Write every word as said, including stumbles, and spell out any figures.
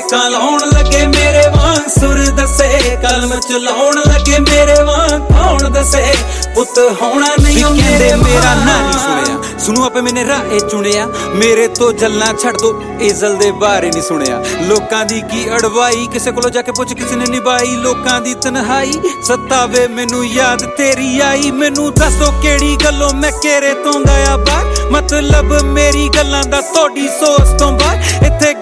ਬ੍ਰੇਕਾਂ ਲਾਉਣ ਲੱਗੇ ਮੇਰੇ ਵਾਂਗ ਸੁਰ ਦੱਸੇ, ਕਲਮ ਚਲਾਉਣ ਲੱਗੇ ਮੇਰੇ ਵਾਂਗ ਕੌਣ ਦੱਸੇ, ਪੁੱਤ ਹੋਣਾ ਨਹੀਂ ਮੇਰੇ ਮੇਰਾ ਨਾਂ ਨਹੀਂ ਸੁਣਿਆ, ਸੁਣੋ ਆਪੇ ਮੈਨੇ ਰਾਹ ਚੁਣਿਆ, ਮੇਰੇ ਤੋਂ ਜਲਣਾ ਛੱਡ ਦੋ ਇਜ਼ਲ ਦੇ ਬਾਰੇ ਨਹੀਂ ਸੁਣਿਆ, ਲੋਕਾਂ ਦੀ ਕੀ ਅੜਵਾਈ ਕਿਸੇ ਕੋਲੋਂ ਜਾ ਕੇ ਪੁੱਛ ਕਿਸੇ ਨੇ ਨਿਭਾਈ, ਲੋਕਾਂ ਦੀ ਤਨਹਾਈ ਸਤਾਵੇ ਮੈਨੂੰ ਯਾਦ ਤੇਰੀ ਆਈ, ਮੈਨੂੰ ਦੱਸੋ ਕਿਹੜੀ ਗੱਲੋਂ ਮੈਂ ਘੇਰੇ ਤੋਂ ਗਿਆ ਬਾਹਰ, ਮਤਲਬ ਮੇਰੀ ਗੱਲਾਂ ਦਾ ਤੁਹਾਡੀ ਸੋਚ ਤੋਂ ਬਾਹਰ, ਇੱਥੇ